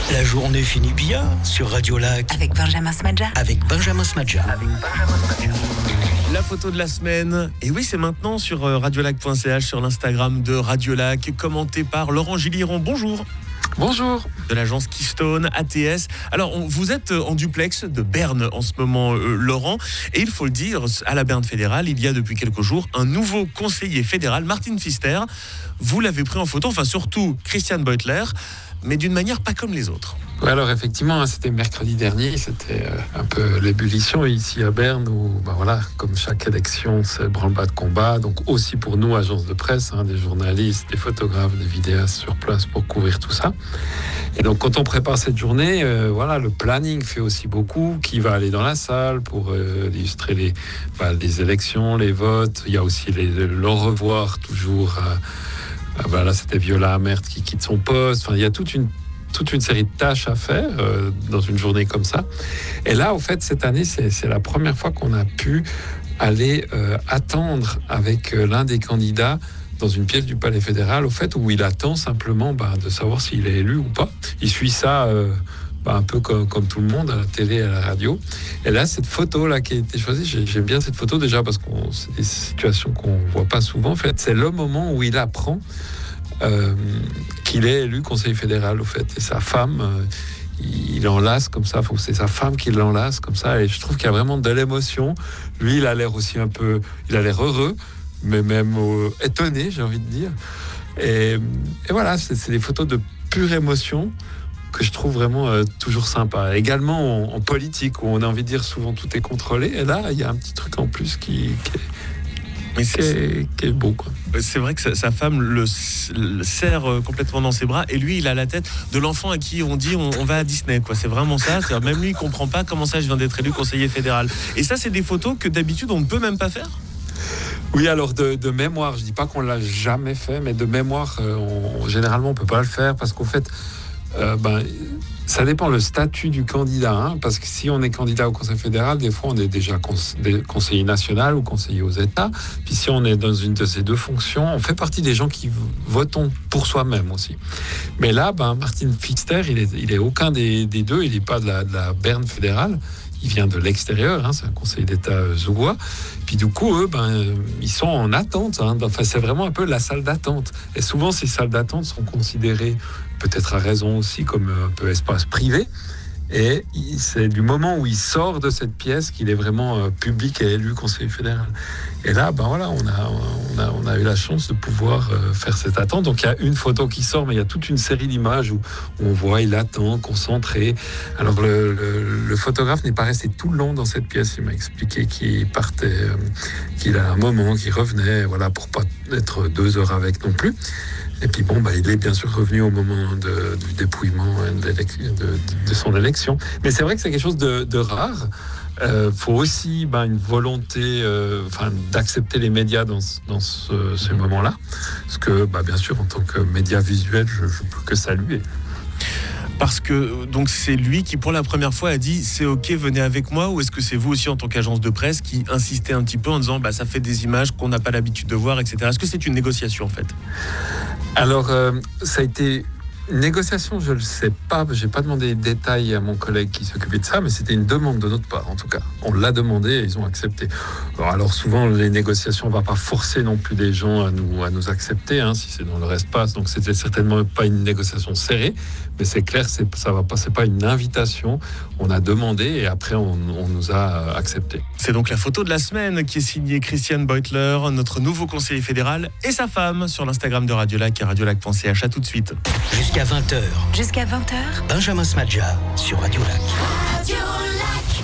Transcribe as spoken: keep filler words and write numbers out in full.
La journée finit bien sur Radio Lac. Avec Benjamin Smadja. Avec Benjamin Smadja. Avec Benjamin Smadja. La photo de la semaine. Et oui, c'est maintenant sur radiolac point c h, sur l'Instagram de Radio Lac, commenté par Laurent Gilliron. Bonjour. Bonjour. De l'agence Keystone A T S. Alors, on, vous êtes en duplex de Berne en ce moment, euh, Laurent. Et il faut le dire, à la Berne fédérale, il y a depuis quelques jours un nouveau conseiller fédéral, Martin Pfister. Vous l'avez pris en photo, enfin surtout Christian Beutler, mais d'une manière pas comme les autres. Oui, alors effectivement, c'était mercredi dernier, c'était un peu l'ébullition ici à Berne, où, ben voilà, comme chaque élection, c'est le branle-bas de combat. Donc aussi pour nous, agence de presse, hein, des journalistes, des photographes, des vidéastes sur place pour couvrir tout ça. Et donc quand on prépare cette journée, euh, voilà, le planning fait aussi beaucoup. Qui va aller dans la salle pour euh, illustrer les, bah, les élections, les votes. Il y a aussi les, le revoir toujours. Euh, ah bah là, c'était Viola Amert qui quitte son poste. Enfin, il y a toute une toute une série de tâches à faire euh, dans une journée comme ça. Et là, au fait, cette année, c'est, c'est la première fois qu'on a pu aller euh, attendre avec euh, l'un des candidats dans une pièce du Palais fédéral, au fait, où il attend simplement bah, de savoir s'il est élu ou pas. Il suit ça euh, bah, un peu comme, comme tout le monde, à la télé, à la radio. Et là, cette photo-là qui a été choisie, j'ai, j'aime bien cette photo déjà parce que c'est des situations qu'on ne voit pas souvent. En fait, c'est le moment où il apprend Euh, qu'il est élu conseiller fédéral, au fait, et sa femme, euh, il l'enlace comme ça, faut que c'est sa femme qui l'enlace comme ça, et je trouve qu'il y a vraiment de l'émotion. Lui, il a l'air aussi un peu, il a l'air heureux, mais même euh, étonné, j'ai envie de dire. Et, et voilà, c'est, c'est des photos de pure émotion que je trouve vraiment euh, toujours sympa. Également en, en politique, où on a envie de dire souvent tout est contrôlé, et là, il y a un petit truc en plus qui, qui est Mais c'est, qui, est, qui est beau, quoi. C'est vrai que sa, sa femme le, le serre complètement dans ses bras, et lui, il a la tête de l'enfant à qui on dit on, on va à Disney, quoi. C'est vraiment ça. C'est-à-dire, même lui, il comprend pas comment ça, je viens d'être élu conseiller fédéral. Et ça, c'est des photos que d'habitude on ne peut même pas faire. Oui, alors de, de mémoire, je dis pas qu'on l'a jamais fait, mais de mémoire, euh, on, généralement, on peut pas le faire parce qu'au fait, euh, ben. Ça dépend le statut du candidat, hein, parce que si on est candidat au Conseil fédéral, des fois on est déjà cons- conseiller national ou conseiller aux États. Puis si on est dans une de ces deux fonctions, on fait partie des gens qui votons pour soi-même aussi. Mais là, ben, Martin Pfister, il est, il est aucun des, des deux, il n'est pas de la, de la Berne fédérale. Il vient de l'extérieur, hein, c'est un conseiller d'État zougois. Puis du coup, eux, ben, ils sont en attente. Hein. Enfin, c'est vraiment un peu la salle d'attente. Et souvent, ces salles d'attente sont considérées, peut-être à raison aussi, comme un peu espace privé. Et c'est du moment où il sort de cette pièce qu'il est vraiment euh, public et élu conseiller fédéral. Et là, ben voilà, on a, on a, on a eu la chance de pouvoir euh, faire cette attente. Donc il y a une photo qui sort, mais il y a toute une série d'images où on voit, il attend, concentré. Alors le, le, le photographe n'est pas resté tout le long dans cette pièce. Il m'a expliqué qu'il partait, euh, qu'il a un moment, qu'il revenait, voilà, pour pas être deux heures avec non plus. Et puis bon, bah, il est bien sûr revenu au moment de, du dépouillement de, de, de son élection. Mais c'est vrai que c'est quelque chose de, de rare. Il euh, faut aussi bah, une volonté euh, d'accepter les médias dans, dans ce, ces moments-là. Parce que bah, bien sûr, en tant que média visuel, je ne peux que saluer. Parce que donc c'est lui qui pour la première fois a dit c'est ok, venez avec moi, ou est-ce que c'est vous aussi en tant qu'agence de presse qui insistez un petit peu en disant bah, ça fait des images qu'on n'a pas l'habitude de voir, et cetera. Est-ce que c'est une négociation en fait? Alors euh, ça a été une négociation, je ne le sais pas, je n'ai pas demandé les détails à mon collègue qui s'occupait de ça, mais c'était une demande de notre part en tout cas. On l'a demandé et ils ont accepté. Alors, alors souvent les négociations, on ne va pas forcer non plus des gens à nous, à nous accepter, hein, si c'est dans leur espace, donc c'était certainement pas une négociation serrée, mais c'est clair, c'est, ça va pas, c'est pas une invitation, on a demandé et après on, on nous a accepté. C'est donc la photo de la semaine qui est signée Christian Beutler, notre nouveau conseiller fédéral, et sa femme sur l'Instagram de Radio Lac et radiolac point c h. À tout de suite. Jusqu'à vingt heures. Jusqu'à vingt heures. Benjamin Smadja sur Radio Lac. Radio